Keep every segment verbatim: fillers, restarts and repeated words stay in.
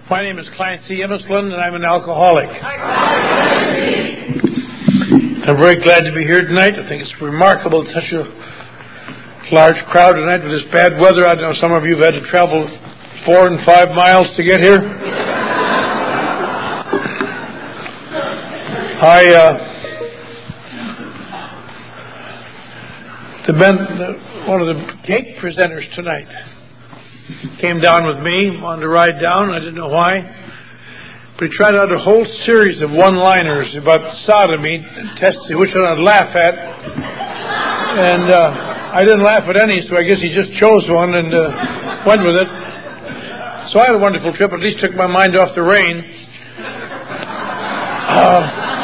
My name is Clancy Emerslund, and I'm an alcoholic. I'm very glad to be here tonight. I think it's remarkable, such a large crowd tonight with this bad weather. I know some of you have had to travel four and five miles to get here. I, uh, the men, the, one of the cake presenters tonight came down with me, wanted to ride down. I didn't know why. But he tried out a whole series of one-liners about sodomy, testing which one I'd laugh at. And uh, I didn't laugh at any, so I guess he just chose one and uh, went with it. So I had a wonderful trip. At least took my mind off the rain. Uh,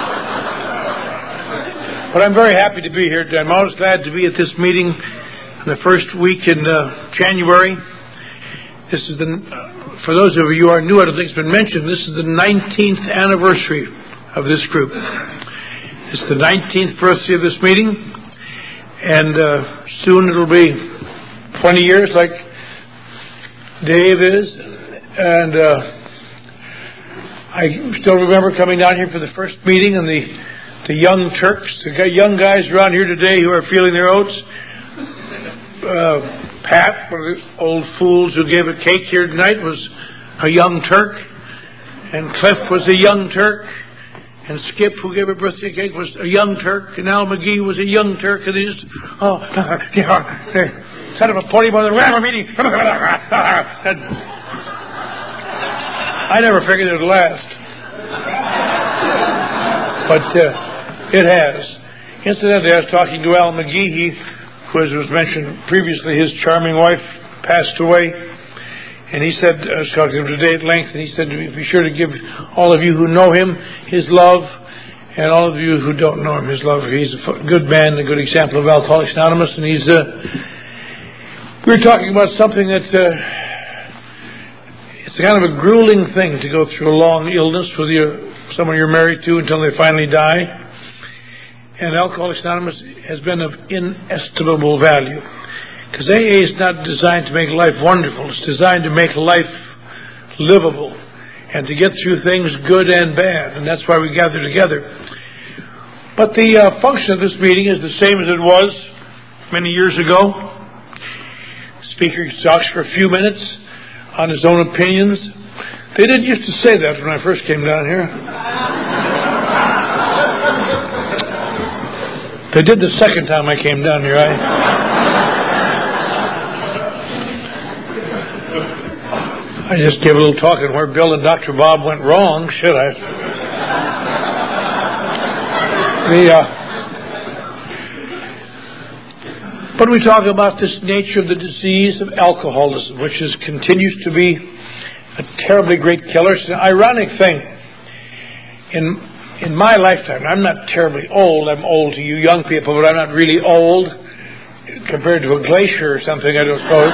but I'm very happy to be here today. I'm always glad to be at this meeting in the first week in uh, January. This is the, uh, for those of you who are new, I don't think it's been mentioned, this is the nineteenth anniversary of this group. It's the nineteenth birthday of this meeting, and uh, soon it'll be twenty years like Dave is, and uh, I still remember coming down here for the first meeting, and the, the young Turks, the young guys around here today who are feeling their oats, uh, Pat, one of the old fools who gave a cake here tonight, was a young Turk. And Cliff was a young Turk. And Skip, who gave a birthday cake, was a young Turk. And Al McGee was a young Turk. And they just, oh, yeah, they set up a podium on the rammer meeting. And I never figured it would last. But uh, it has. Incidentally, I was talking to Al McGee. He, as was mentioned previously, his charming wife passed away, and he said, I was talking to him today at length, and he said, be sure to give all of you who know him his love, and all of you who don't know him his love. He's a good man, a good example of Alcoholics Anonymous, and he's, uh, we were talking about something that, uh, it's kind of a grueling thing to go through a long illness with your, someone you're married to until they finally die. And Alcoholics Anonymous has been of inestimable value. Because A A is not designed to make life wonderful. It's designed to make life livable and to get through things good and bad. And that's why we gather together. But the uh, function of this meeting is the same as it was many years ago. The speaker talks for a few minutes on his own opinions. They didn't used to say that when I first came down here. They did the second time I came down here. I, I just gave a little talk on where Bill and Doctor Bob went wrong. Should I? The, uh, but we talk about this nature of the disease of alcoholism, which is, continues to be a terribly great killer. It's an ironic thing. In In my lifetime, I'm not terribly old. I'm old to you young people, but I'm not really old compared to a glacier or something, I don't suppose.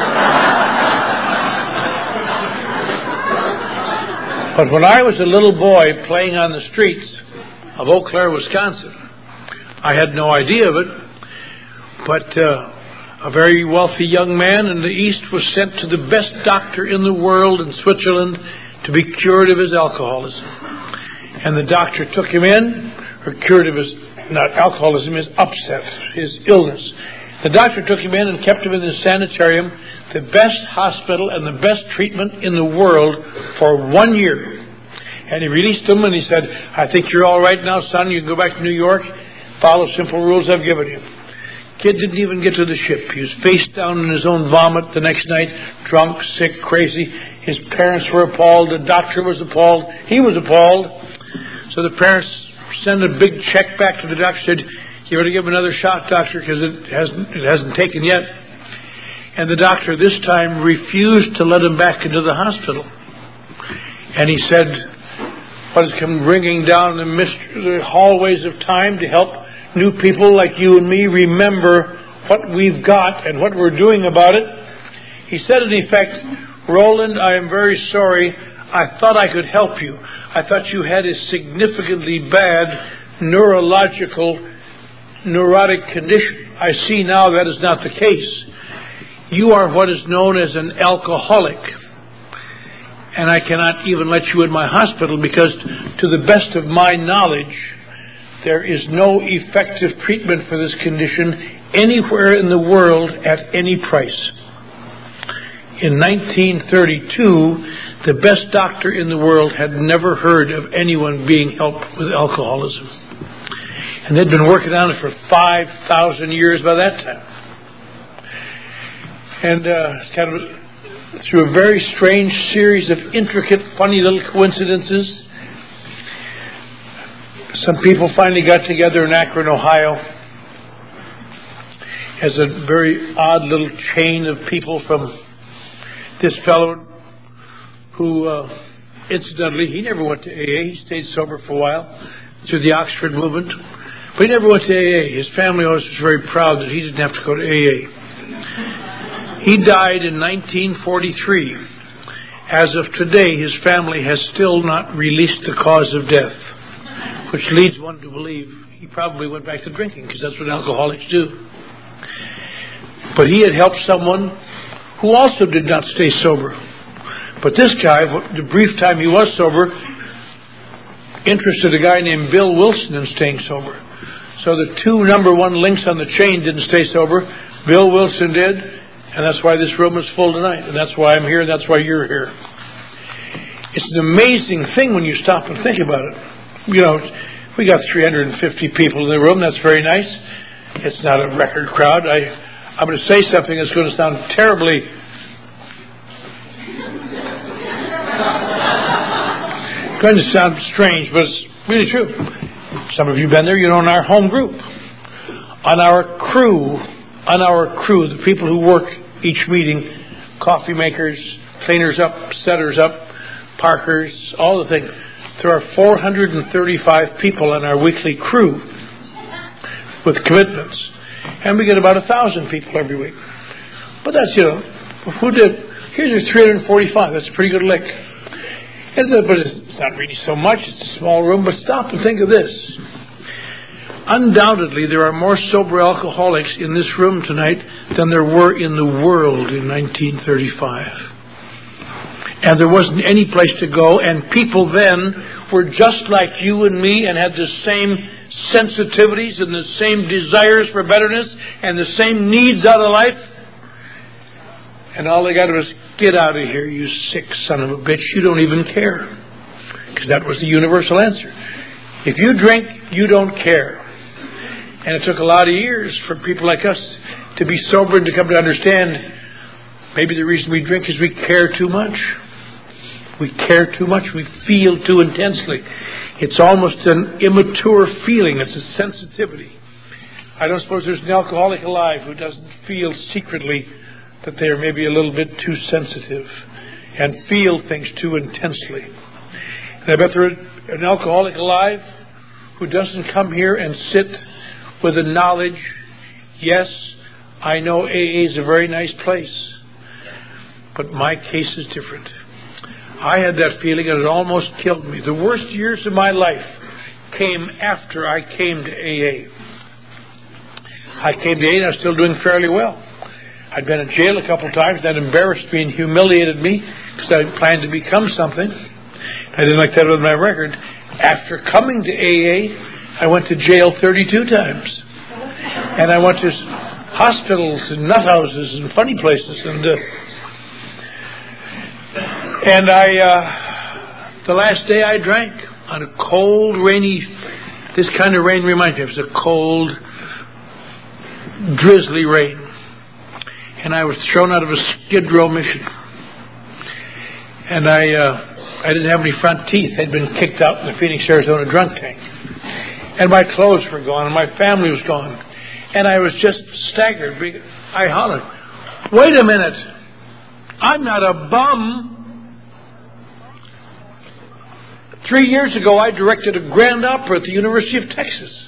But when I was a little boy playing on the streets of Eau Claire, Wisconsin, I had no idea of it, but uh, a very wealthy young man in the East was sent to the best doctor in the world in Switzerland to be cured of his alcoholism. And the doctor took him in, or cured of his, not alcoholism, his upset, his illness. The doctor took him in and kept him in the sanitarium, the best hospital and the best treatment in the world for one year. And he released him and he said, I think you're all right now, son. You can go back to New York, follow simple rules I've given you. Kid didn't even get to the ship. He was face down in his own vomit the next night, drunk, sick, crazy. His parents were appalled. The doctor was appalled. He was appalled. So the parents sent a big check back to the doctor, said, you better give him another shot, doctor, because it hasn't, it hasn't taken yet. And the doctor this time refused to let him back into the hospital. And he said, what has come ringing down the, mystery, the hallways of time to help new people like you and me remember what we've got and what we're doing about it. He said, in effect, Roland, I am very sorry. I thought I could help you. I thought you had a significantly bad neurological, neurotic condition. I see now that is not the case. You are what is known as an alcoholic. and I cannot even let you in my hospital because, to the best of my knowledge, there is no effective treatment for this condition anywhere in the world at any price. In nineteen thirty-two, the best doctor in the world had never heard of anyone being helped with alcoholism. And they'd been working on it for five thousand years by that time. And uh, it's kind of through a very strange series of intricate, funny little coincidences, some people finally got together in Akron, Ohio, as a very odd little chain of people from this fellow who, uh, incidentally, he never went to A A. He stayed sober for a while through the Oxford movement. But he never went to A A. His family always was very proud that he didn't have to go to A A. He died in nineteen forty-three. As of today, his family has still not released the cause of death, which leads one to believe he probably went back to drinking, because that's what alcoholics do. But he had helped someone who also did not stay sober. But this guy, the brief time he was sober, interested a guy named Bill Wilson in staying sober. So the two number one links on the chain didn't stay sober. Bill Wilson did, and that's why this room is full tonight. And that's why I'm here, and that's why you're here. It's an amazing thing when you stop and think about it. You know, we got three hundred fifty people in the room. That's very nice. It's not a record crowd. I, I'm going to say something that's going to sound terribly going to sound strange, but it's really true. Some of you have been there. You know, in our home group, on our crew, on our crew, the people who work each meeting, coffee makers, cleaners up, setters up, parkers, all the things. There are four hundred thirty-five people on our weekly crew with commitments, and we get about a thousand people every week. But that's, you know, who did? Here's your three hundred forty-five. That's a pretty good lick. It's a, but it's not really so much. It's a small room. But stop and think of this. Undoubtedly, there are more sober alcoholics in this room tonight than there were in the world in nineteen thirty-five. And there wasn't any place to go, and people then were just like you and me and had the same sensitivities and the same desires for betterness and the same needs out of life. And all they got to do was, get out of here, you sick son of a bitch. You don't even care. Because that was the universal answer. If you drink, you don't care. And it took a lot of years for people like us to be sober and to come to understand maybe the reason we drink is we care too much. We care too much. We feel too intensely. It's almost an immature feeling. It's a sensitivity. I don't suppose there's an alcoholic alive who doesn't feel secretly that they are maybe a little bit too sensitive and feel things too intensely. And I bet there's an alcoholic alive who doesn't come here and sit with the knowledge, yes, I know A A is a very nice place, but my case is different. I had that feeling and it almost killed me. The worst years of my life came after I came to A A. I came to A A and I was still doing fairly well. I'd been in jail a couple of times. That embarrassed me and humiliated me because I planned to become something. I didn't like that with my record. After coming to A A, I went to jail thirty-two times. And I went to hospitals and nut houses and funny places. And uh, and I, uh, the last day I drank on a cold, rainy, this kind of rain reminds me, it was a cold, drizzly rain. And I was thrown out of a Skid Row mission. And I uh, I didn't have any front teeth. I'd been kicked out in the Phoenix, Arizona drunk tank. And my clothes were gone, and my family was gone. And I was just staggered. I hollered, wait a minute. I'm not a bum. Three years ago, I directed a grand opera at the University of Texas.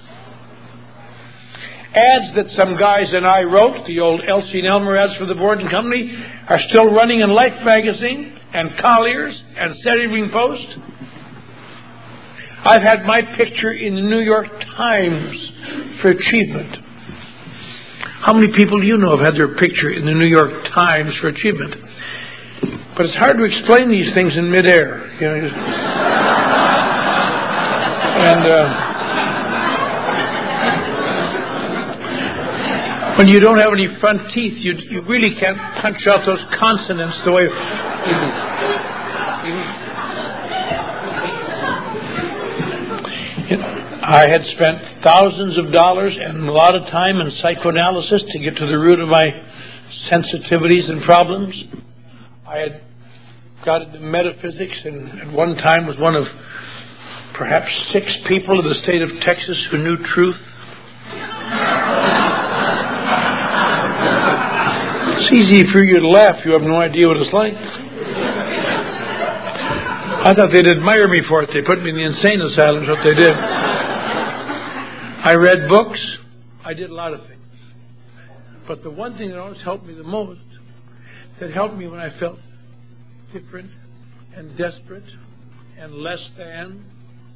Ads that some guys and I wrote, the old Elsie and Elmer ads for the Borden Company, are still running in Life magazine and Collier's and Saturday Evening Post. I've had my picture in the New York Times for achievement. How many people do you know have had their picture in the New York Times for achievement? But it's hard to explain these things in midair. You know, just, and uh, when you don't have any front teeth, you you really can't punch out those consonants the way. I had spent thousands of dollars and a lot of time in psychoanalysis to get to the root of my sensitivities and problems. I had got into metaphysics and at one time was one of perhaps six people in the state of Texas who knew truth. It's easy for you to laugh. You have no idea what it's like. I thought they'd admire me for it. They put me in the insane asylum, is what they did. I read books. I did a lot of things. But the one thing that always helped me the most, that helped me when I felt different and desperate and less than,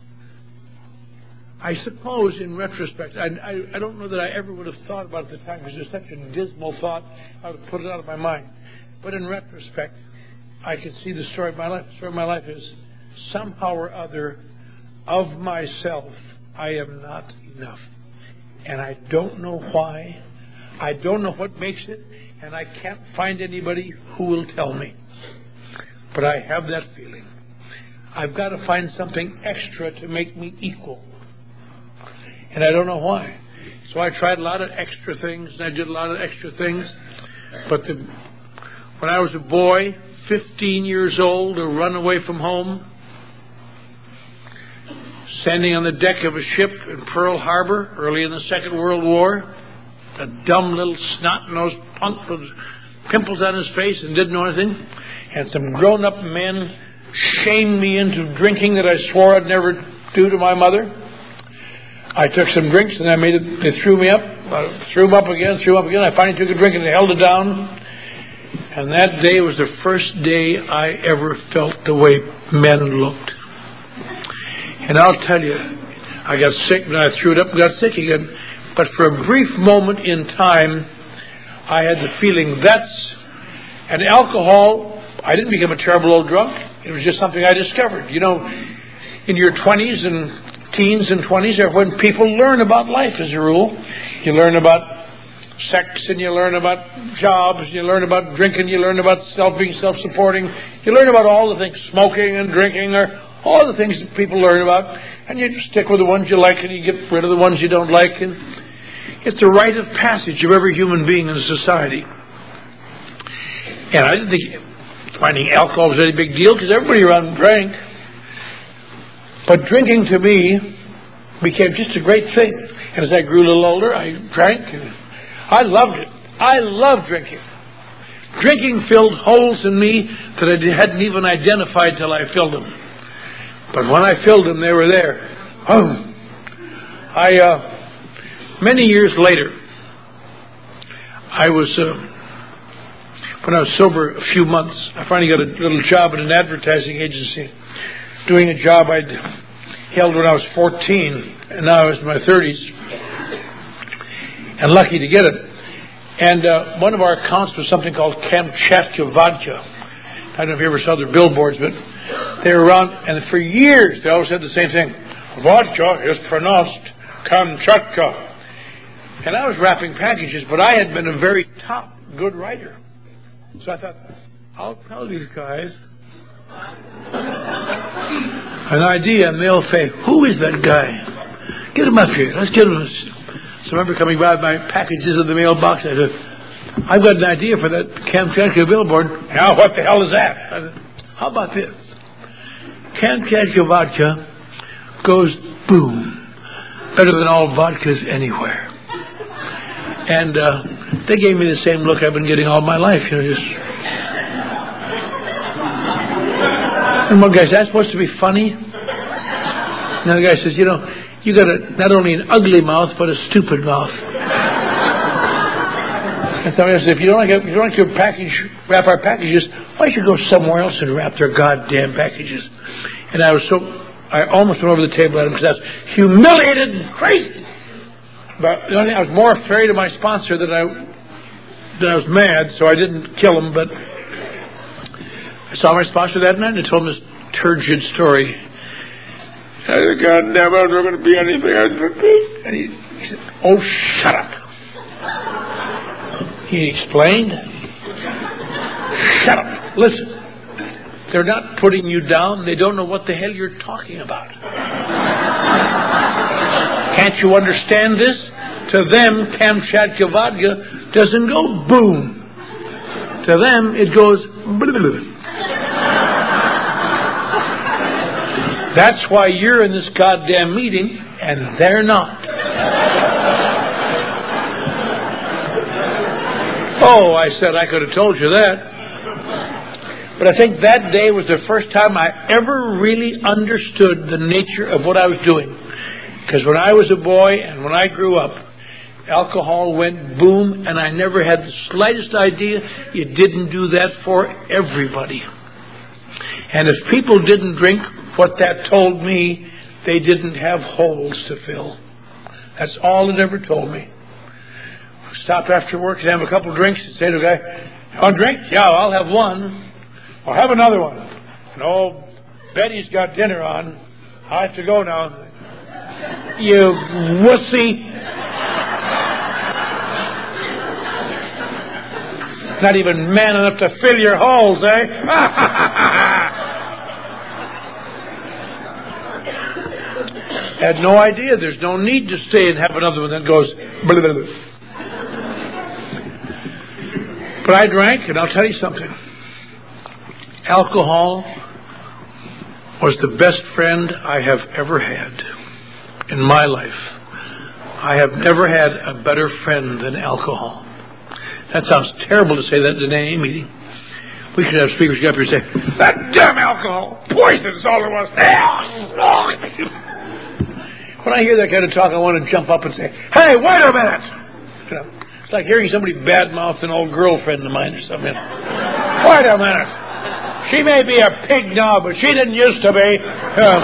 I suppose in retrospect, I, I, I don't know that I ever would have thought about it at the time because it was such a dismal thought, I would have put it out of my mind. But in retrospect, I can see the story of my life. The story of my life is somehow or other, of myself, I am not enough. And I don't know why. I don't know what makes it. And I can't find anybody who will tell me. But I have that feeling. I've got to find something extra to make me equal. And I don't know why. So I tried a lot of extra things, and I did a lot of extra things. But the, when I was a boy, fifteen years old, a run away from home, standing on the deck of a ship in Pearl Harbor early in the Second World War, a dumb little snot-nosed punk with pimples on his face and didn't know anything, and some grown-up men shamed me into drinking that I swore I'd never do to my mother. I took some drinks and I made it. They threw me up, I threw them up again, threw them up again. I finally took a drink and they held it down. And that day was the first day I ever felt the way men looked. And I'll tell you, I got sick and I threw it up and got sick again. But for a brief moment in time, I had the feeling that's... And alcohol, I didn't become a terrible old drunk. It was just something I discovered. You know, in your twenties and teens and twenties are when people learn about life as a rule. You learn about sex, and you learn about jobs, and you learn about drinking, you learn about self being self-supporting. You learn about all the things, smoking and drinking, or all the things that people learn about. And you just stick with the ones you like, and you get rid of the ones you don't like. And it's a rite of passage of every human being in society. And I didn't think finding alcohol was any big deal because everybody around drank. But drinking to me became just a great thing. And as I grew a little older, I drank and I loved it. I loved drinking. Drinking filled holes in me that I hadn't even identified till I filled them. But when I filled them, they were there. Oh, I uh, many years later, I was uh, when I was sober a few months. I finally got a little job at an advertising agency, doing a job I'd held when I was fourteen, and now I was in my thirties. And lucky to get it. And uh, one of our accounts was something called Kamchatka Vodka. I don't know if you ever saw their billboards, but they were around, and for years they always said the same thing. Vodka is pronounced Kamchatka. And I was wrapping packages, but I had been a very top good writer. So I thought, I'll tell these guys an idea, and they'll say, who is that guy? Get him up here. Let's get him. So I remember coming by with my packages in the mailbox. I said, I've got an idea for that Kamchatka billboard. Now, what the hell is that? I said, how about this? Kamchatka vodka goes boom. Better than all vodkas anywhere. And uh, they gave me the same look I've been getting all my life. You know, just... And one guy says, that's supposed to be funny? Another guy says, you know, you got a, not only an ugly mouth, but a stupid mouth. And somebody says, if you don't like, if you don't like your package, wrap our packages, why don't you go somewhere else and wrap their goddamn packages? And I was so, I almost went over the table at him because I was humiliated and crazy. But the only thing, I was more afraid of my sponsor than I, than I was mad, so I didn't kill him. But I saw my sponsor that night and I told him this turgid story. I said, God, never going to be anything else than this. And he, he said, oh, shut up. He explained. Shut up. Listen. They're not putting you down. They don't know what the hell you're talking about. Can't you understand this? To them, Kamchatka vodka doesn't go boom. To them, it goes blah, blah, blah. That's why you're in this goddamn meeting and they're not. Oh, I said I could have told you that. But I think that day was the first time I ever really understood the nature of what I was doing. Because when I was a boy and when I grew up, alcohol went boom, and I never had the slightest idea you didn't do that for everybody. And if people didn't drink, what that told me, they didn't have holes to fill. That's all it ever told me. Stop after work and have a couple drinks and say to a guy, "Want a drink? Yeah, I'll have one. I'll have another one. No, Betty's got dinner on. I have to go now." You wussy. Not even man enough to fill your holes, eh? Had no idea. There's no need to stay and have another one that goes blah, blah, blah. But I drank, and I'll tell you something. Alcohol was the best friend I have ever had in my life. I have never had a better friend than alcohol. That sounds terrible to say that in an A A meeting. We should have speakers get up here and say, "That damn alcohol, poison is all it was." When I hear that kind of talk, I want to jump up and say, "Hey, wait a minute!" You know, it's like hearing somebody badmouth an old girlfriend of mine or something. Wait a minute. She may be a pig now, but she didn't used to be. Uh,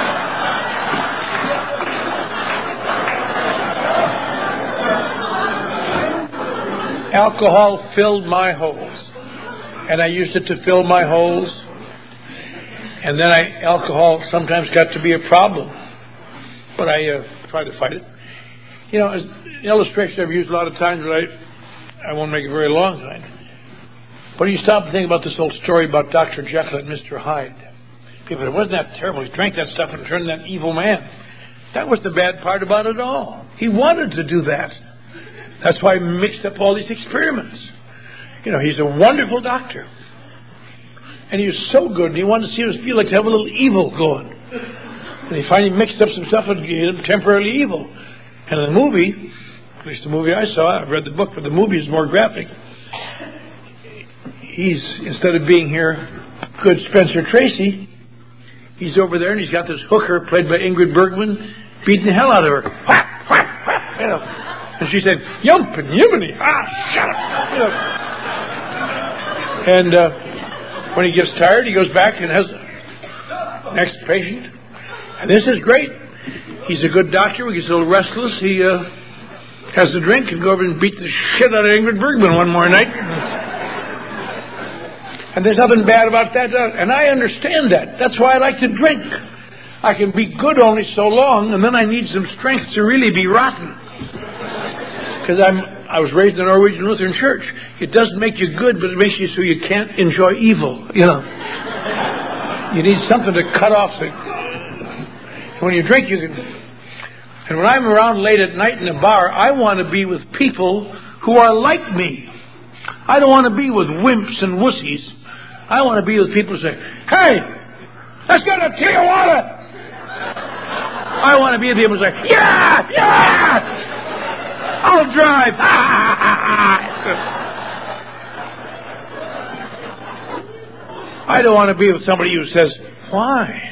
alcohol filled my holes. And I used it to fill my holes. And then I, alcohol sometimes got to be a problem. But I uh, tried to fight it. You know, as an illustration I've used a lot of times, but I, I won't make it very long tonight. When you stop and think about this old story about Doctor Jekyll and Mister Hyde, people say, "Wasn't that terrible? He drank that stuff and turned that evil man." That was the bad part about it all. He wanted to do that. That's why he mixed up all these experiments. You know, he's a wonderful doctor. And he was so good, and he wanted to see us feel like to have a little evil going. And he finally mixed up some stuff and made him temporarily evil. And in the movie, at least the movie I saw, I've read the book, but the movie is more graphic. He's, instead of being here, good Spencer Tracy, he's over there and he's got this hooker played by Ingrid Bergman beating the hell out of her. Whack, whack, whack, you know. And she said, "Yump and yimminy, ah, shut up." You know. And uh, when he gets tired, he goes back and has the next patient. And this is great. He's a good doctor. When he gets a little restless, he uh, has a drink and go over and beat the shit out of Ingrid Bergman one more night. And there's nothing bad about that. And I understand that. That's why I like to drink. I can be good only so long, and then I need some strength to really be rotten. Because I'm, I was raised in a Norwegian Lutheran church. It doesn't make you good, but it makes you so you can't enjoy evil. You know, you need something to cut off. The, when you drink, you can. And when I'm around late at night in a bar, I want to be with people who are like me. I don't want to be with wimps and wussies. I want to be with people who say, "Hey, let's go to Tijuana." I want to be with people who say, "Yeah, yeah, I'll drive." I don't want to be with somebody who says, "Why?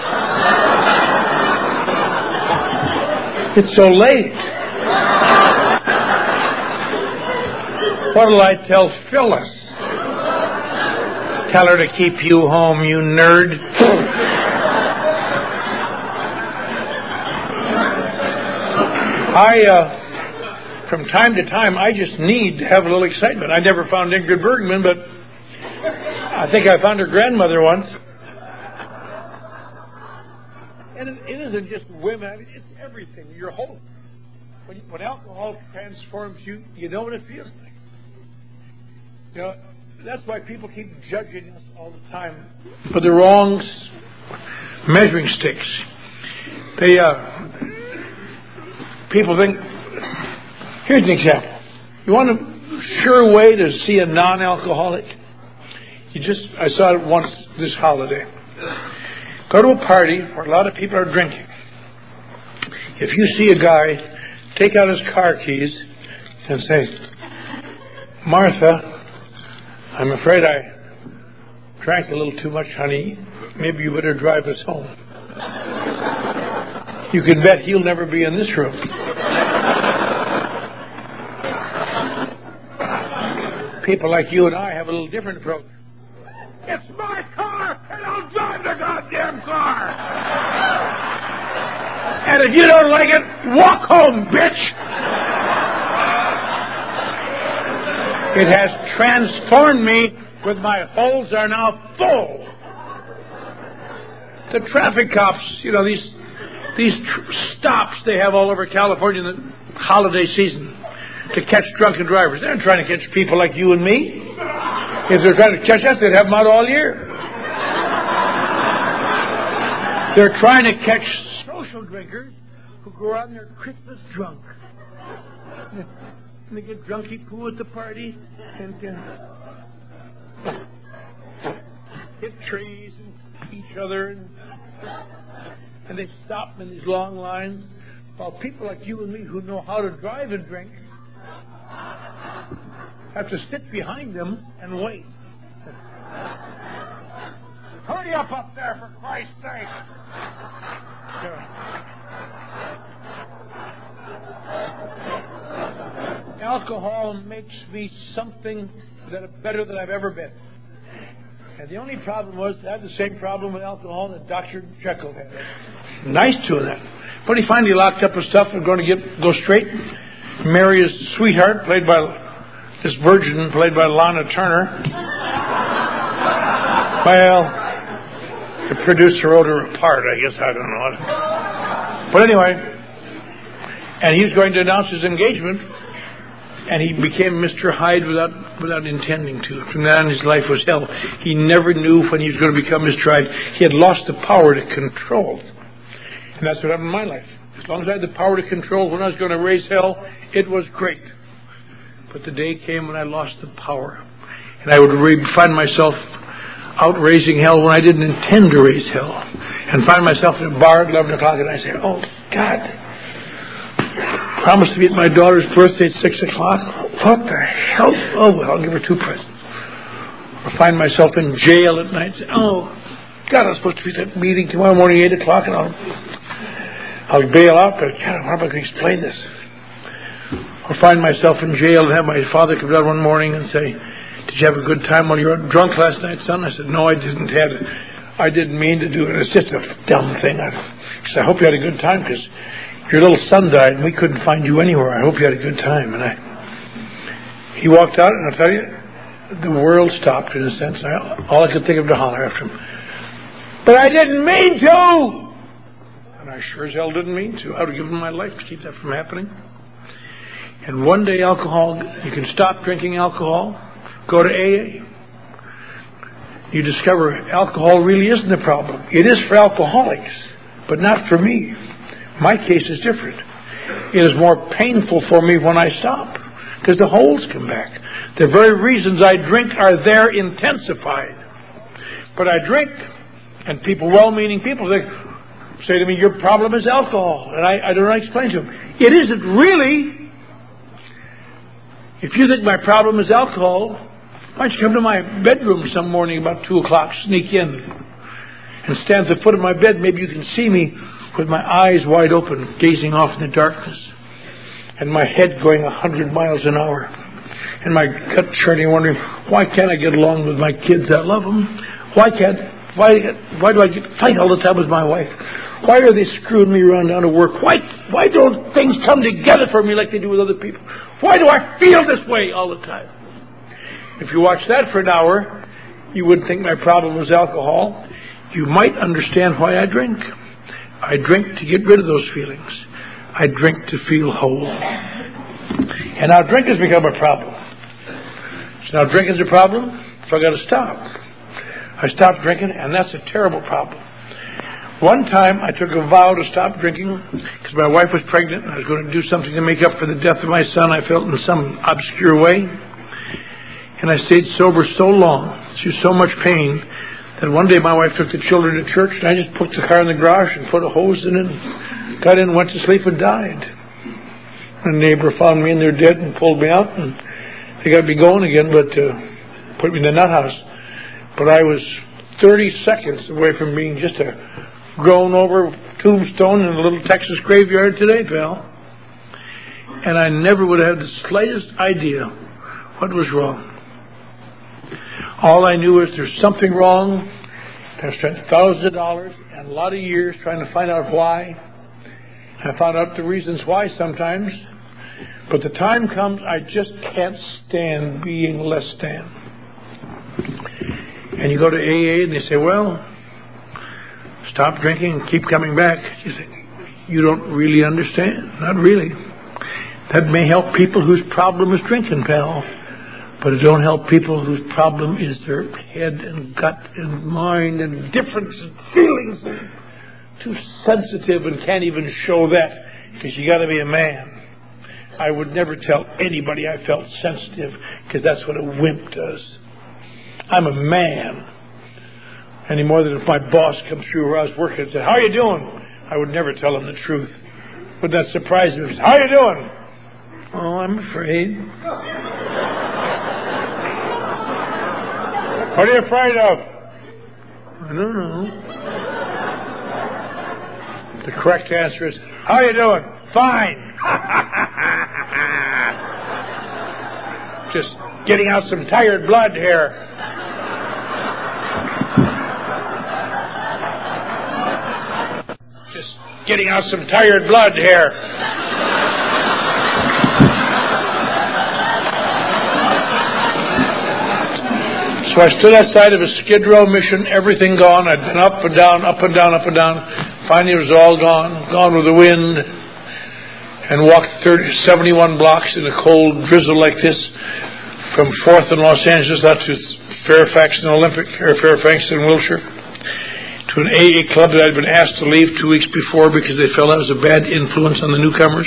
It's so late. What'll I tell Phyllis? Tell her to keep you home, you nerd." I, uh, from time to time, I just need to have a little excitement. I never found Ingrid Bergman, but I think I found her grandmother once. And it, it isn't just women. I mean, it's everything. Your whole when, when alcohol transforms you, you know what it feels like. You know, that's why people keep judging us all the time for the wrong measuring sticks. They uh, people think. Here's an example. You want a sure way to see a non-alcoholic? You just I saw it once this holiday. Go to a party where a lot of people are drinking. If you see a guy take out his car keys and say, "Martha, I'm afraid I drank a little too much, honey. Maybe you better drive us home." You can bet he'll never be in this room. People like you and I have a little different approach. It's my car, and I'll drive the goddamn car. And if you don't like it, walk home, bitch. It has transformed me, with my holes are now full. The traffic cops, you know, these these tr- stops they have all over California in the holiday season to catch drunken drivers. They're not trying to catch people like you and me. If they're trying to catch us, they'd have them out all year. They're trying to catch social drinkers who go out and they're Christmas drunk. And they get drunky poo at the party and uh, hit trees and each other, and, and they stop in these long lines, while people like you and me who know how to drive and drink have to sit behind them and wait. Hurry up up there, for Christ's sake! Alcohol makes me something that better than I've ever been. And the only problem was I had the same problem with alcohol that Doctor Jekyll had. Nice to that. But he finally locked up his stuff and going to get go straight, marry his sweetheart, played by this virgin, played by Lana Turner. Well, the producer wrote her apart, I guess. I don't know. But anyway, and he's going to announce his engagement, and he became Mister Hyde without without intending to. From then on, his life was hell. He never knew when he was going to become Mister Hyde. He had lost the power to control. And that's what happened in my life. As long as I had the power to control when I was going to raise hell, it was great. But the day came when I lost the power. And I would re- find myself out raising hell when I didn't intend to raise hell. And find myself in a bar at eleven o'clock, and I say, "Oh, God, promised to be at my daughter's birthday at six o'clock. What the hell? Oh, well, I'll give her two presents." Or find myself in jail at night. Say, "Oh, God, I'm supposed to be at that meeting tomorrow morning, eight o'clock, and I'll, I'll bail out, but God, how am I going to explain this?" Or find myself in jail and have my father come down one morning and say, "Did you have a good time while you were drunk last night, son?" I said, "No, I didn't have it. I didn't mean to do it. It's just a dumb thing." I, he said, "I hope you had a good time, because your little son died and we couldn't find you anywhere. I hope you had a good time." And I, he walked out, and I'll tell you, the world stopped in a sense. I, all I could think of to holler after him, "But I didn't mean to!" And I sure as hell didn't mean to. I would have given my life to keep that from happening. And one day, alcohol, you can stop drinking alcohol, go to A A. You discover alcohol really isn't the problem. It is for alcoholics, but not for me. My case is different. It is more painful for me when I stop, because the holes come back. The very reasons I drink are there intensified. But I drink, and people, well-meaning people, they say to me, "Your problem is alcohol." And I, I don't know how to explain to them. It isn't really. If you think my problem is alcohol, why don't you come to my bedroom some morning about two o'clock, sneak in, and stand at the foot of my bed. Maybe you can see me with my eyes wide open, gazing off in the darkness, and my head going a hundred miles an hour, and my gut churning, wondering, why can't I get along with my kids? I love them. Why can't? Why? Why do I get, fight all the time with my wife? Why are they screwing me around down to work? Why? Why don't things come together for me like they do with other people? Why do I feel this way all the time? If you watch that for an hour, you wouldn't think my problem was alcohol, you might understand why I drink. I drink to get rid of those feelings. I drink to feel whole. And now drink has become a problem. So now drinking's a problem, so I got to stop. I stopped drinking, and that's a terrible problem. One time I took a vow to stop drinking because my wife was pregnant and I was going to do something to make up for the death of my son. I felt in some obscure way. And I stayed sober so long, through so much pain, that one day my wife took the children to church and I just put the car in the garage and put a hose in it, got in, went to sleep and died. A neighbor found me in there dead and pulled me out and they got me going again, but uh, put me in the nut house. But I was thirty seconds away from being just a grown over tombstone in a little Texas graveyard today, pal. And I never would have had the slightest idea what was wrong. All I knew is there's something wrong. I spent thousands of dollars and a lot of years trying to find out why. I found out the reasons why sometimes. But the time comes I just can't stand being less than. And you go to A A and they say, well, stop drinking and keep coming back. You say, you don't really understand. Not really. That may help people whose problem is drinking, pal. But it don't help people whose problem is their head and gut and mind and difference and feelings. And too sensitive and can't even show that because you got to be a man. I would never tell anybody I felt sensitive because that's what a wimp does. I'm a man. Any more than if my boss comes through where I was working and said, how are you doing? I would never tell him the truth. Wouldn't that surprise me? How are you doing? Oh, I'm afraid. What are you afraid of? I don't know. The correct answer is, how are you doing? Fine. Just getting out some tired blood here. Just getting out some tired blood here. So I stood outside of a Skid Row mission, everything gone. I'd been up and down, up and down, up and down. Finally it was all gone, gone with the wind. And walked thirty, seventy-one blocks in a cold drizzle like this from fourth and Los Angeles out to Fairfax and Olympic, or Fairfax and Wilshire, to an A A club that I'd been asked to leave two weeks before because they felt I was a bad influence on the newcomers.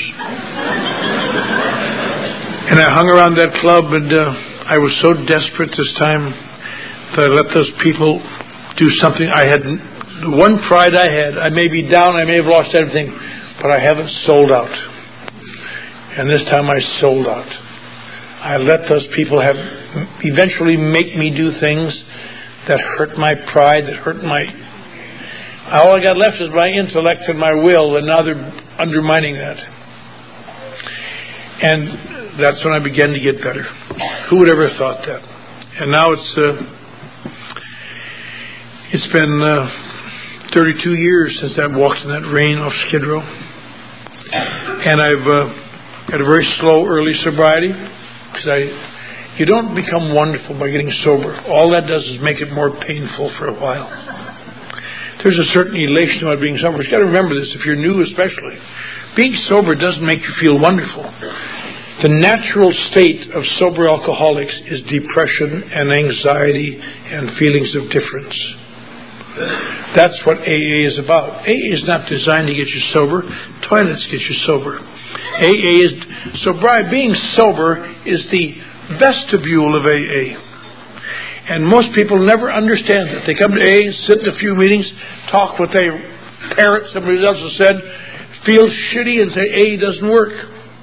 And I hung around that club, and uh, I was so desperate this time that I let those people do something I hadn't. The one pride I had, I may be down, I may have lost everything, but I haven't sold out. And this time I sold out. I let those people have eventually make me do things that hurt my pride, that hurt my... All I got left is my intellect and my will, and now they're undermining that. And that's when I began to get better. Who would ever have thought that? And now it's uh, it's been uh, thirty-two years since I've walked in that rain off Skid Row. And I've uh, had a very slow early sobriety. Because I, you don't become wonderful by getting sober. All that does is make it more painful for a while. There's a certain elation about being sober. You've got to remember this, if you're new especially. Being sober doesn't make you feel wonderful. The natural state of sober alcoholics is depression and anxiety and feelings of difference. That's what A A is about. A A is not designed to get you sober. Toilets get you sober. A A is sobriety. Being sober is the vestibule of A A. And most people never understand that. They come to A A, sit in a few meetings, talk what they parrot somebody else has said, feel shitty and say A A doesn't work.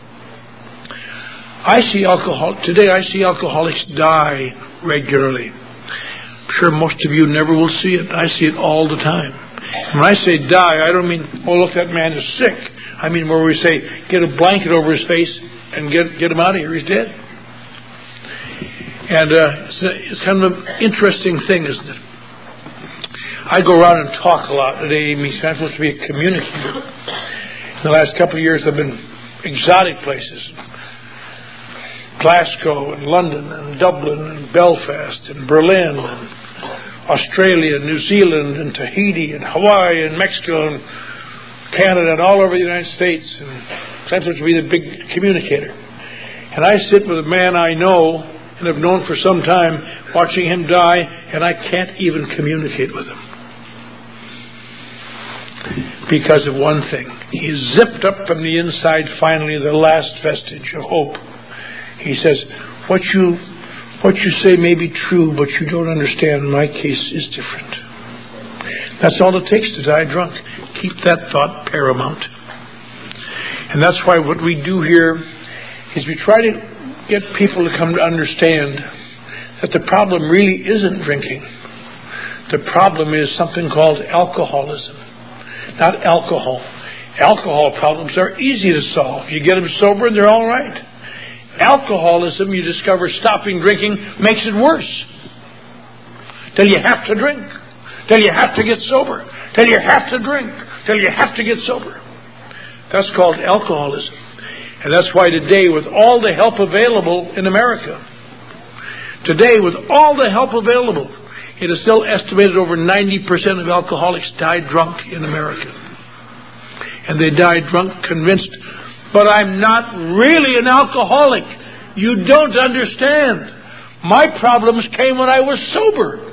I see alcohol today. I see alcoholics die regularly. I'm sure most of you never will see it. I see it all the time. When I say die, I don't mean, oh, look, that man is sick. I mean where we say, get a blanket over his face and get get him out of here. He's dead. And uh, it's, a, it's kind of an interesting thing, isn't it? I go around and talk a lot at A A meetings. I'm supposed to be a communicator. In the last couple of years, I've been exotic places. Glasgow and London and Dublin and Belfast and Berlin and Australia, New Zealand, and Tahiti, and Hawaii, and Mexico, and Canada, and all over the United States, and claims to be the big communicator. And I sit with a man I know and have known for some time, watching him die, and I can't even communicate with him. Because of one thing. He's zipped up from the inside, finally, the last vestige of hope. He says, what you, what you say may be true, but you don't understand. My case is different. That's all it takes to die drunk. Keep that thought paramount. And that's why what we do here is we try to get people to come to understand that the problem really isn't drinking. The problem is something called alcoholism. Not alcohol. Alcohol problems are easy to solve. You get them sober and they're all right. Alcoholism, you discover stopping drinking makes it worse. Till you have to drink. Till you have to get sober. Till you have to drink. Till you have to get sober. That's called alcoholism. And that's why today, with all the help available in America, today, with all the help available, it is still estimated over ninety percent of alcoholics die drunk in America. And they die drunk convinced, but I'm not really an alcoholic. You don't understand. My problems came when I was sober.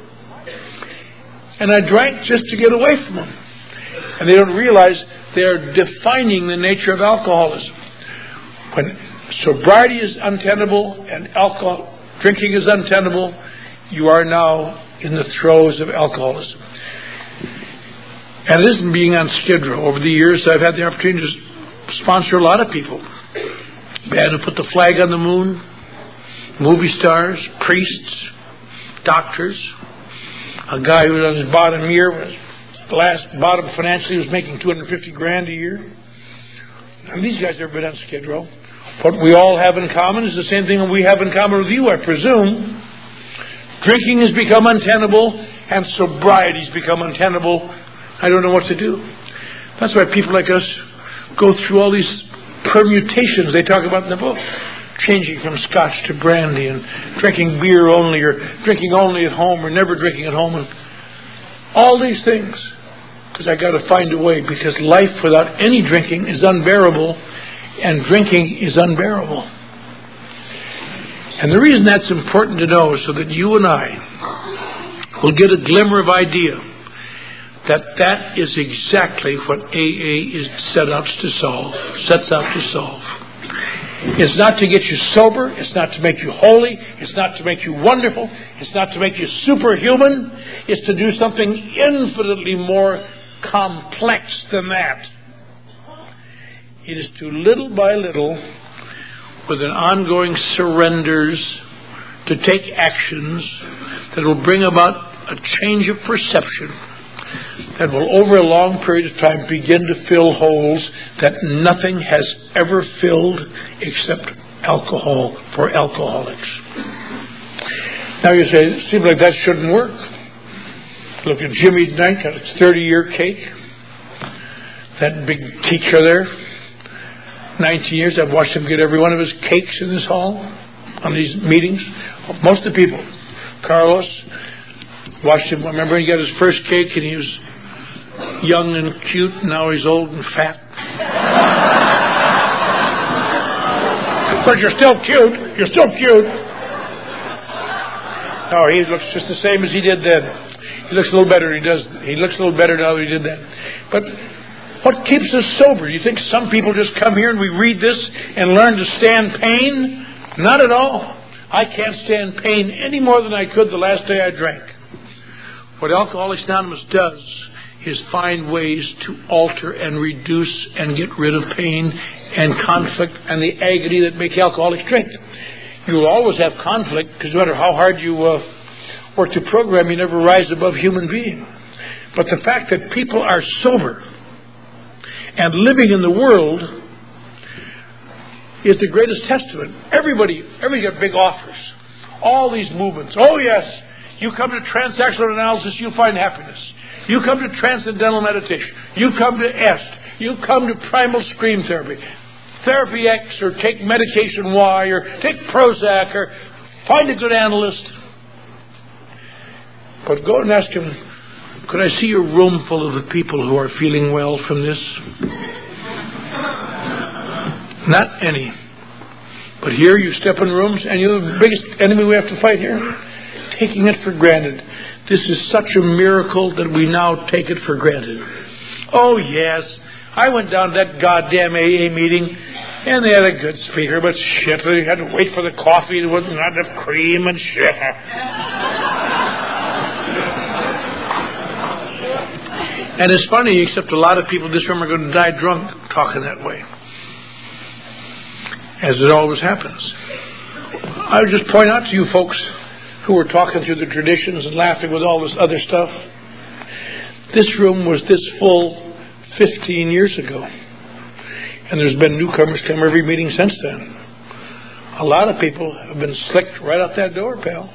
And I drank just to get away from them. And they don't realize they're defining the nature of alcoholism. When sobriety is untenable and alcohol drinking is untenable, you are now in the throes of alcoholism. And it isn't being on Skid Row. Over the years, I've had the opportunity to sponsor a lot of people. Man who put the flag on the moon, movie stars, priests, doctors. A guy who was on his bottom year, was the last bottom financially, was making two hundred fifty grand a year. And these guys have been on Skid Row. What we all have in common is the same thing we have in common with you, I presume. Drinking has become untenable, and sobriety has become untenable. I don't know what to do. That's why people like us go through all these permutations they talk about in the book. Changing from scotch to brandy, and drinking beer only, or drinking only at home, or never drinking at home, and all these things. Because I got to find a way, because life without any drinking is unbearable, and drinking is unbearable. And the reason that's important to know is so that you and I will get a glimmer of idea that that is exactly what A A is set out to solve, sets out to solve. It's not to get you sober. It's not to make you holy. It's not to make you wonderful. It's not to make you superhuman. It's to do something infinitely more complex than that. It is to, little by little, with an ongoing surrenders, to take actions that will bring about a change of perception that will, over a long period of time, begin to fill holes that nothing has ever filled except alcohol for alcoholics. Now you say, it seems like that shouldn't work. Look at Jimmy tonight, got his thirty-year cake. That big teacher there, nineteen years, I've watched him get every one of his cakes in this hall on these meetings. Most of the people. Carlos, watched him. I remember he got his first cake and he was young and cute, and now he's old and fat. But you're still cute. You're still cute. No, he looks just the same as he did then. He looks a little better. He does. He looks a little better now than he did then. But what keeps us sober? You think some people just come here and we read this and learn to stand pain? Not at all. I can't stand pain any more than I could the last day I drank. What Alcoholics Anonymous does is find ways to alter and reduce and get rid of pain and conflict and the agony that make alcoholics drink. You will always have conflict, because no matter how hard you uh, work the program, you never rise above human being. But the fact that people are sober and living in the world is the greatest testament. Everybody, everybody got big offers. All these movements. Oh yes, you come to transactional analysis, you'll find happiness. You come to transcendental meditation. You come to E S T. You come to primal scream therapy. Therapy X, or take medication Y, or take Prozac, or find a good analyst. But go and ask him, could I see a room full of the people who are feeling well from this? Not any. But here you step in rooms, and you know the biggest enemy we have to fight here? Taking it for granted. This is such a miracle that we now take it for granted. Oh yes, I went down to that goddamn A A meeting, and they had a good speaker, but shit, they had to wait for the coffee, there wasn't enough cream and shit. And it's funny, except a lot of people in this room are going to die drunk talking that way. As it always happens. I would just point out to you folks who were talking through the traditions and laughing with all this other stuff, this room was this full fifteen years ago. And there's been newcomers come every meeting since then. A lot of people have been slicked right out that door, pal.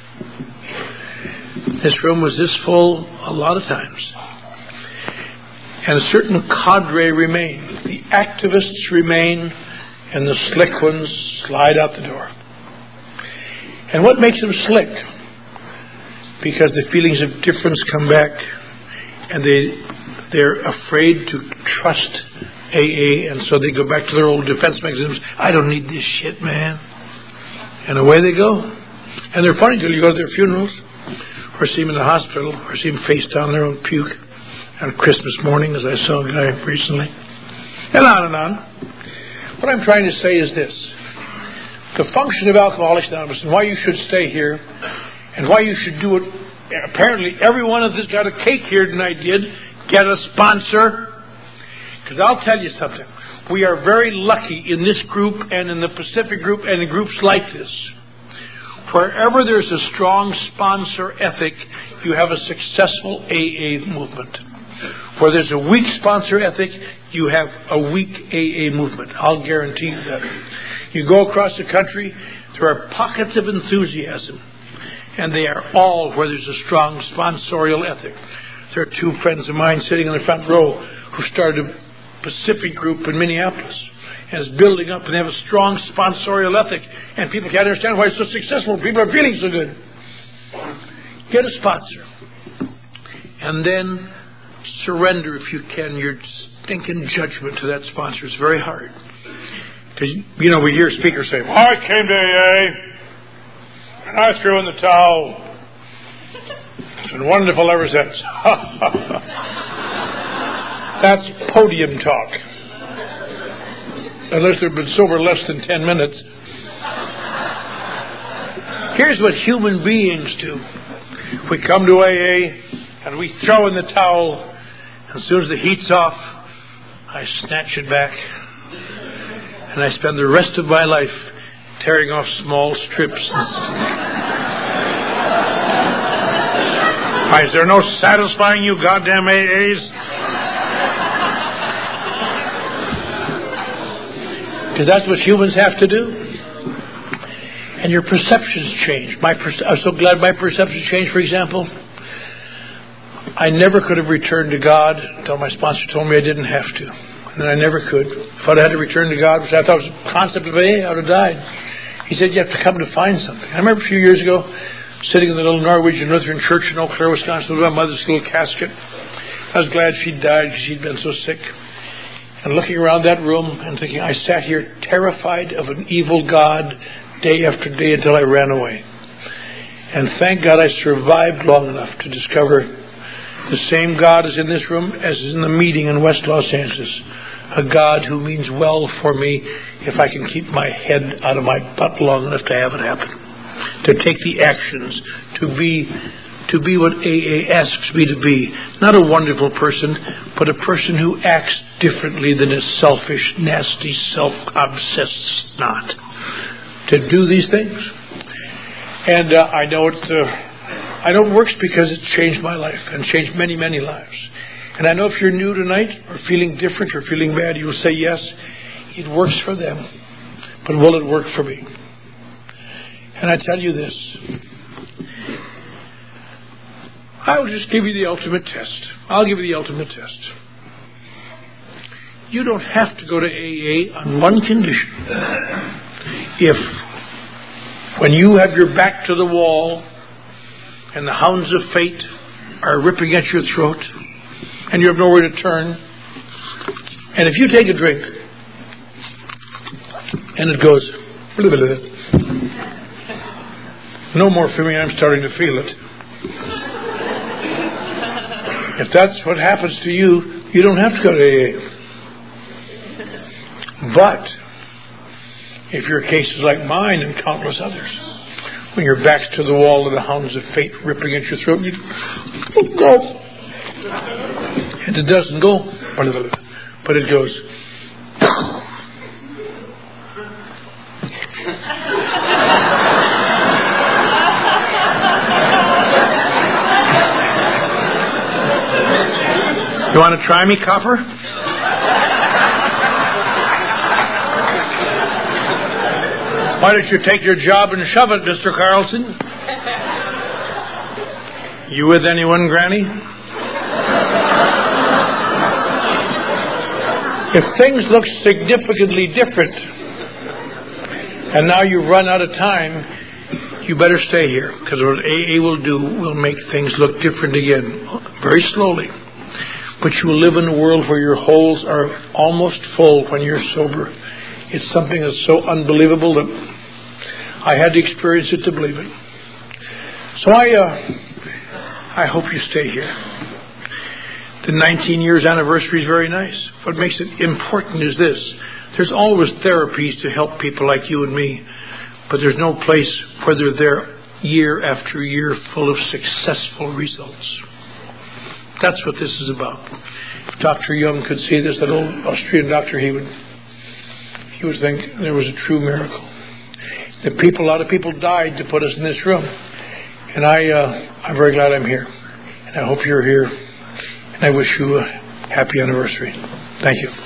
This room was this full a lot of times. And a certain cadre remain. The activists remain, and the slick ones slide out the door. And what makes them slick? Because the feelings of difference come back, and they, they're afraid to trust A A, and so they go back to their old defense mechanisms. I don't need this shit, man. And away they go. And they're funny till you go to their funerals, or see them in the hospital, or see them face down their own puke on Christmas morning, as I saw a guy recently. And on and on. What I'm trying to say is this. The function of Alcoholics Anonymous, and why you should stay here, and why you should do it. Apparently every one of us got a cake here tonight did. Get a sponsor. Because I'll tell you something. We are very lucky in this group and in the Pacific group and in groups like this. Wherever there's a strong sponsor ethic, you have a successful A A movement. Where there's a weak sponsor ethic, you have a weak A A movement. I'll guarantee you that. You go across the country, there are pockets of enthusiasm. And they are all where there's a strong sponsorial ethic. There are two friends of mine sitting in the front row who started a Pacific group in Minneapolis. And it's building up, and they have a strong sponsorial ethic. And people can't understand why it's so successful. People are feeling so good. Get a sponsor. And then surrender, if you can, your stinking judgment to that sponsor. It's very hard. Because, you know, we hear speakers say, well, I came to A A, and I threw in the towel. It's been wonderful ever since. That's podium talk. Unless they've been sober less than ten minutes. Here's what human beings do. We come to A A, and we throw in the towel. As soon as the heat's off, I snatch it back. And I spend the rest of my life tearing off small strips. Why, is there no satisfying you goddamn A As? Because that's what humans have to do. And your perceptions change. My per- I'm so glad my perceptions changed, for example. I never could have returned to God until my sponsor told me I didn't have to. And then I never could. If I'd had to return to God, which I thought was a concept of A A, I would have died. He said, you have to come to find something. I remember a few years ago, sitting in the little Norwegian Lutheran church in Eau Claire, Wisconsin, with my mother's little casket. I was glad she'd died because she'd been so sick. And looking around that room and thinking, I sat here terrified of an evil God day after day until I ran away. And thank God I survived long enough to discover the same God is in this room as is in the meeting in West Los Angeles. A God who means well for me if I can keep my head out of my butt long enough to have it happen. To take the actions, to be to be what A A asks me to be. Not a wonderful person, but a person who acts differently than a selfish, nasty, self-obsessed snot. To do these things. And uh, I know it uh, I know it works because it changed my life and changed many, many lives. And I know if you're new tonight or feeling different or feeling bad, you will say, yes, it works for them. But will it work for me? And I tell you this. I will just give you the ultimate test. I'll give you the ultimate test. You don't have to go to A A on one condition. If when you have your back to the wall and the hounds of fate are ripping at your throat, and you have nowhere to turn. And if you take a drink, and it goes, blah, blah, blah. No more for me, I'm starting to feel it. If that's what happens to you, you don't have to go to A A. But if your case is like mine and countless others, when your back's to the wall of the hounds of fate ripping at your throat, you go. And it doesn't go, but it goes. You want to try me, copper? Why don't you take your job and shove it, Mister Carlson? You with anyone, Granny? If things look significantly different, and now you've run out of time, you better stay here, because what A A will do will make things look different again, very slowly. But you will live in a world where your holes are almost full when you're sober. It's something that's so unbelievable that I had to experience it to believe it. So I, uh, I hope you stay here. The nineteen years anniversary is very nice. What makes it important is this: there's always therapies to help people like you and me, but there's no place where they're there year after year, full of successful results. That's what this is about. If Doctor Young could see this, that old Austrian doctor, he would he would think there was a true miracle. The people, a lot of people died to put us in this room, and I uh, I'm very glad I'm here, and I hope you're here, and I wish you a happy anniversary. Thank you.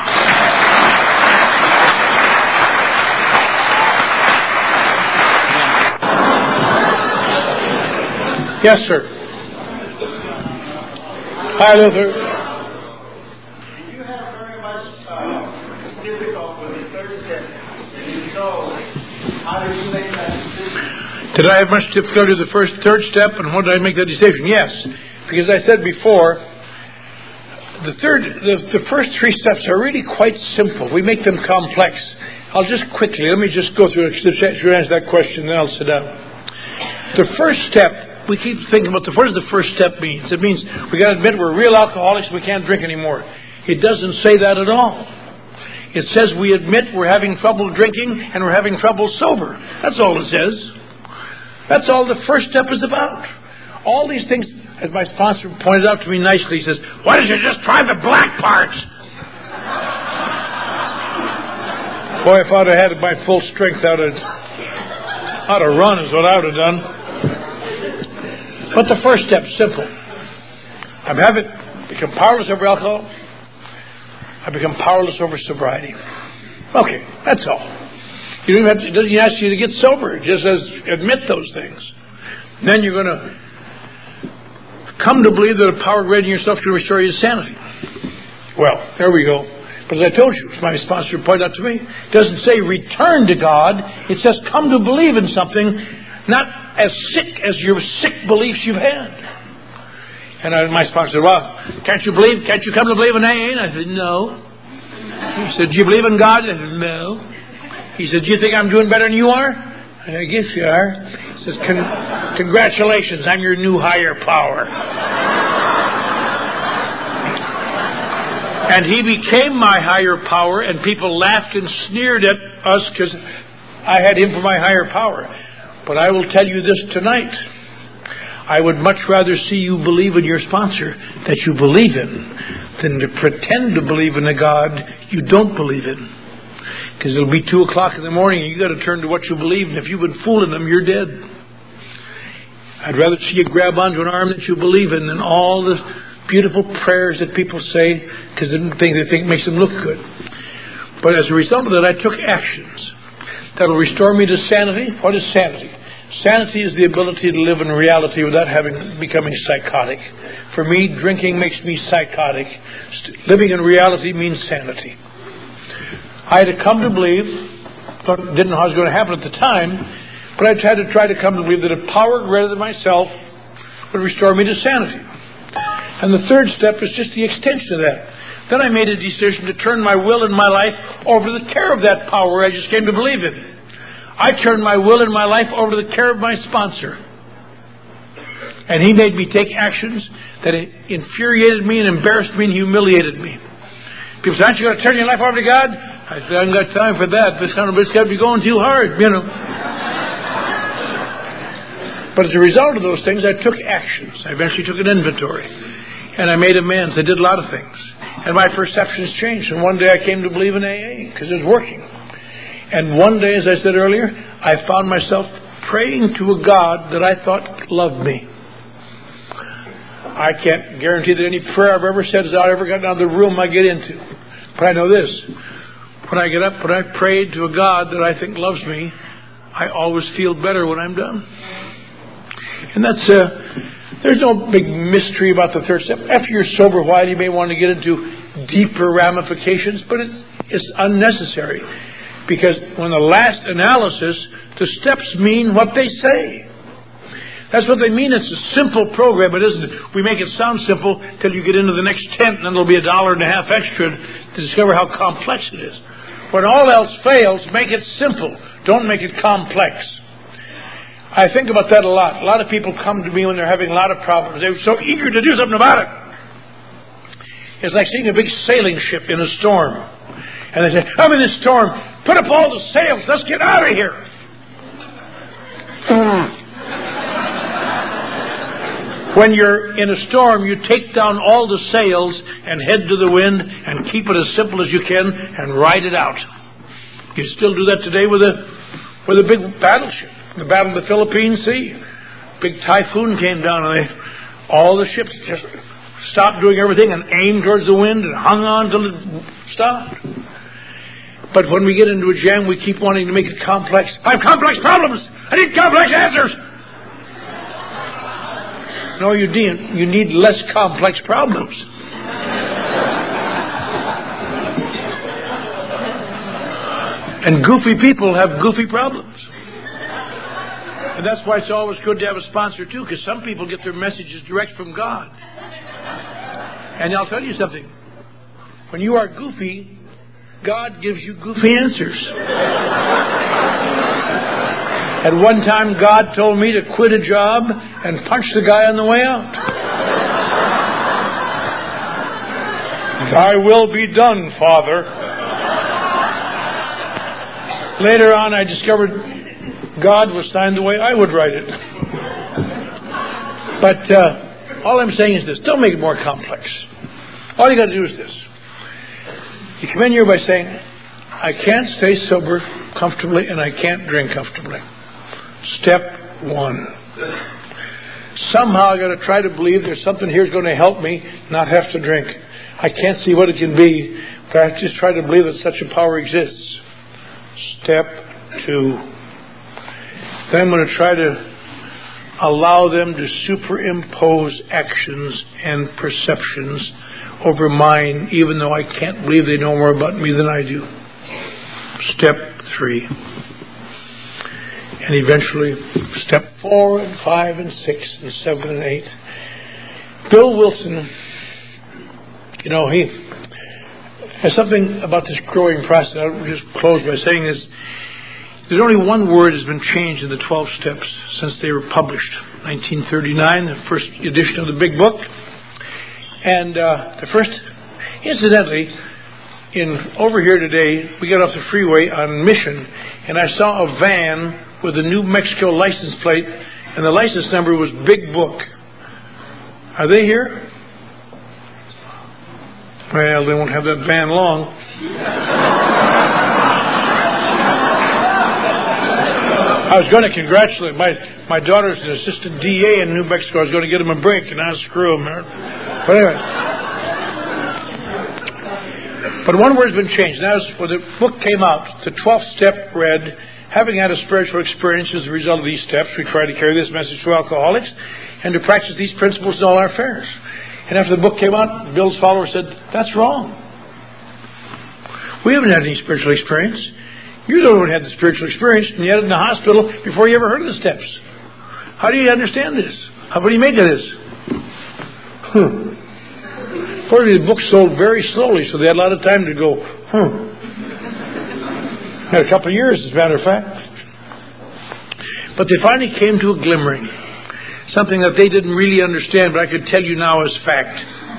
Yes, sir. Hi, Luther. You have very much uh, difficult with the third step. And so, how did you make that decision? Did I have much difficulty with the first, third step, and when did I make that decision? Yes, because I said before, the third, the, the first three steps are really quite simple. We make them complex. I'll just quickly, let me just go through it to answer that question, then I'll sit down. The first step. We keep thinking about the, what does the first step mean? It means we got to admit we're real alcoholics and we can't drink anymore. It doesn't say that at all. It says we admit we're having trouble drinking and we're having trouble sober. That's all it says. That's all the first step is about. All these things, as my sponsor pointed out to me nicely, he says, why don't you just try the black parts? Boy, if I'd have had my full strength, I'd have, I'd have run is what I would have done. But the first step is simple. I'm having become powerless over alcohol. I become powerless over sobriety. Okay, that's all. You don't even have to, it doesn't ask you to get sober. It just says admit those things. And then you're going to come to believe that a power greater than yourself can restore your sanity. Well, there we go. But as I told you, my sponsor pointed out to me, it doesn't say return to God. It says come to believe in something, not as sick as your sick beliefs you've had. And I, my sponsor said, well, can't you believe, can't you come to believe in A A? And I said, no. He said, do you believe in God? I said, no. He said, do you think I'm doing better than you are? And I guess you are. He says, Con- congratulations, I'm your new higher power. And he became my higher power, and people laughed and sneered at us because I had him for my higher power. But I will tell you this tonight. I would much rather see you believe in your sponsor that you believe in than to pretend to believe in a God you don't believe in. Because it'll be two o'clock in the morning and you got to turn to what you believe, and if you've been fooling them, you're dead. I'd rather see you grab onto an arm that you believe in than all the beautiful prayers that people say because they think they think makes them look good. But as a result of that, I took actions that will restore me to sanity. What is sanity? Sanity is the ability to live in reality without having becoming psychotic. For me, drinking makes me psychotic. Living in reality means sanity. I had to come to believe, didn't know how it was going to happen at the time, but I had to try to come to believe that a power greater than myself would restore me to sanity. And the third step is just the extension of that. Then I made a decision to turn my will and my life over to the care of that power I just came to believe in. I turned my will and my life over to the care of my sponsor. And he made me take actions that infuriated me and embarrassed me and humiliated me. People say, aren't you going to turn your life over to God? I said, I haven't got time for that. This son of a bitch got to be going too hard, you know. But as a result of those things, I took actions. I eventually took an inventory. And I made amends. I did a lot of things. And my perceptions changed. And one day I came to believe in A A because it was working. And one day, as I said earlier, I found myself praying to a God that I thought loved me. I can't guarantee that any prayer I've ever said is I've ever gotten out of the room I get into. But I know this. When I get up, when I prayed to a God that I think loves me, I always feel better when I'm done. And that's, uh, there's no big mystery about the third step. After you're sober a while, you may want to get into deeper ramifications, but it's, it's unnecessary. Because when the last analysis, the steps mean what they say. That's what they mean. It's a simple program. It isn't. We make it sound simple till you get into the next tent, and then there'll be a dollar and a half extra to discover how complex it is. When all else fails, make it simple. Don't make it complex. I think about that a lot. A lot of people come to me when they're having a lot of problems. They're so eager to do something about it. It's like seeing a big sailing ship in a storm. And they say, I'm in this storm. Put up all the sails. Let's get out of here. When you're in a storm, you take down all the sails and head to the wind and keep it as simple as you can and ride it out. You still do that today with a with a big battleship. The Battle of the Philippine Sea. Big typhoon came down and they, all the ships just stopped doing everything and aimed towards the wind and hung on till it stopped. But when we get into a jam, we keep wanting to make it complex. I have complex problems. I need complex answers. No, you need, you need less complex problems. And goofy people have goofy problems. And that's why it's always good to have a sponsor too, because some people get their messages direct from God. And I'll tell you something. When you are goofy, God gives you goofy answers. At one time, God told me to quit a job and punch the guy on the way out. Thy will be done, Father. Later on, I discovered God was signed the way I would write it. But uh, all I'm saying is this. Don't make it more complex. All you got to do is this. You come in here by saying, I can't stay sober comfortably and I can't drink comfortably. Step one. Somehow I got to try to believe there's something here that's going to help me not have to drink. I can't see what it can be, but I just try to believe that such a power exists. Step two. Then I'm going to try to allow them to superimpose actions and perceptions over mine, even though I can't believe they know more about me than I do. Step three. And eventually, step four and five and six and seven and eight. Bill Wilson, you know, he has something about this growing process. I'll just close by saying this. There's only one word has been changed in the twelve steps since they were published. nineteen thirty-nine, the first edition of the big book. And uh, the first, incidentally, in over here today, we got off the freeway on Mission, and I saw a van with a New Mexico license plate, and the license number was Big Book. Are they here? Well, they won't have that van long. I was going to congratulate my my daughter's an assistant D A in New Mexico. I was going to get him a break, and I screw him. But anyway. But one word's been changed. That was when the book came out. The twelfth step read, having had a spiritual experience as a result of these steps, we try to carry this message to alcoholics and to practice these principles in all our affairs. And after the book came out, Bill's followers said, that's wrong. We haven't had any spiritual experience. You're the one who had the spiritual experience, and you had it in the hospital before you ever heard of the steps. How do you understand this? How what do you make of this? Hmm. Fortunately, the book sold very slowly, so they had a lot of time to go, hmm. Had a couple of years, as a matter of fact. But they finally came to a glimmering. Something that they didn't really understand, but I could tell you now as fact.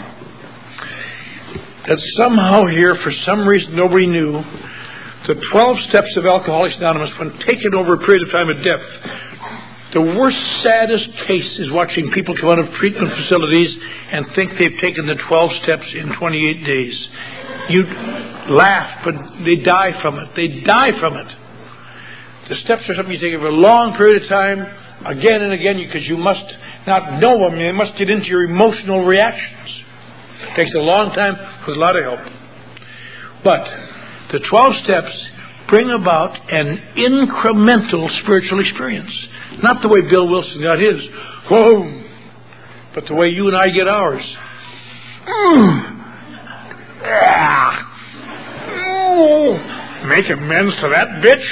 That somehow here, for some reason nobody knew, the twelve steps of Alcoholics Anonymous, when taken over a period of time at depth, the worst, saddest case is watching people come out of treatment facilities and think they've taken the twelve steps in twenty-eight days. You laugh, but they die from it. They die from it. The steps are something you take over a long period of time, again and again, because you must not know them. You must get into your emotional reactions. It takes a long time with a lot of help. But the twelve steps bring about an incremental spiritual experience. Not the way Bill Wilson got his, whoa, but the way you and I get ours. Make amends to that bitch?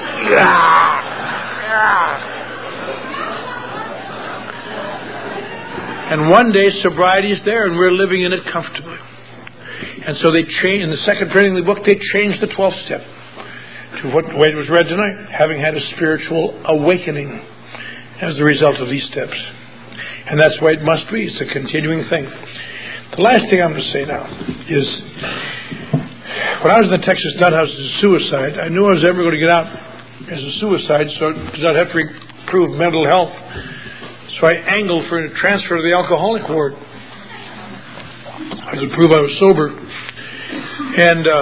And one day sobriety is there and we're living in it comfortably. And so they change, in the second printing of the book, they changed the twelfth step to what the way it was read tonight, having had a spiritual awakening as a result of these steps. And that's the way it must be. It's a continuing thing. The last thing I'm going to say now is, when I was in the Texas Nut House as a suicide, I knew I was ever going to get out as a suicide, so because I'd have to prove mental health. So I angled for a transfer to the alcoholic ward. I could prove I was sober. And uh,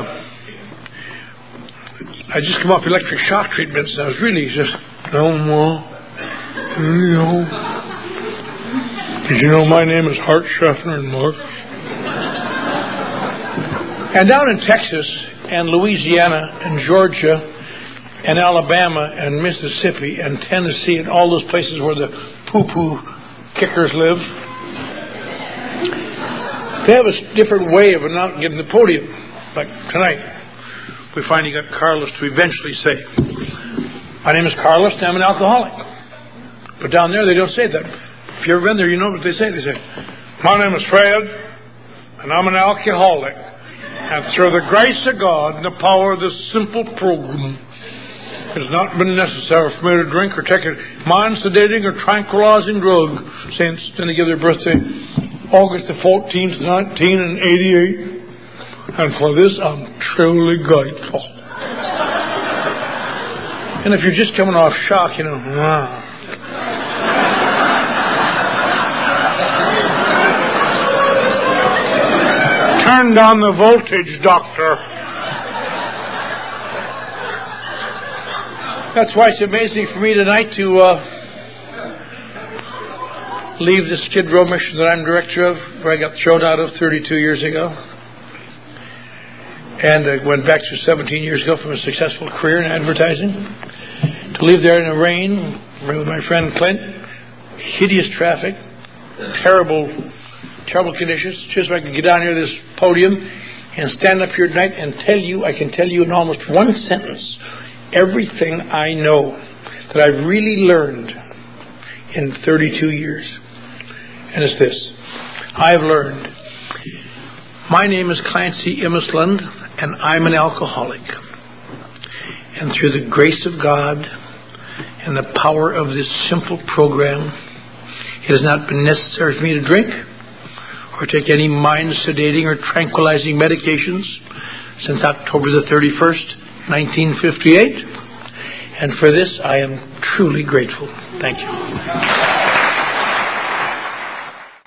I just come off electric shock treatments, and I was really just, no more. You know. Did you know my name is Hart Schaffner and Mark? And down in Texas and Louisiana and Georgia and Alabama and Mississippi and Tennessee and all those places where the poo-poo kickers live, they have a different way of not getting the podium. Like tonight, we finally got Carlos to eventually say, my name is Carlos and I'm an alcoholic. But down there they don't say that. If you've ever been there, you know what they say. They say, my name is Fred and I'm an alcoholic. And through the grace of God and the power of this simple program, it has not been necessary for me to drink or take a mind-sedating or tranquilizing drug since, then they give their birthday, August the fourteenth, nineteen eighty-eight. And for this, I'm truly grateful. And if you're just coming off shock, you know, ah. Turn down the voltage, doctor. That's why it's amazing for me tonight to uh, leave the Skid Row mission that I'm director of, where I got thrown out of thirty-two years ago. And I went back to seventeen years ago from a successful career in advertising. To leave there in the rain with my friend Clint, hideous traffic, terrible terrible conditions, just so I can get down here to this podium and stand up here tonight and tell you, I can tell you in almost one sentence, everything I know that I've really learned in thirty-two years. And it's this. I've learned. My name is Clancy Imisland, and I'm an alcoholic. And through the grace of God and the power of this simple program, it has not been necessary for me to drink or take any mind-sedating or tranquilizing medications since October the thirty-first, nineteen fifty-eight. And for this, I am truly grateful. Thank you.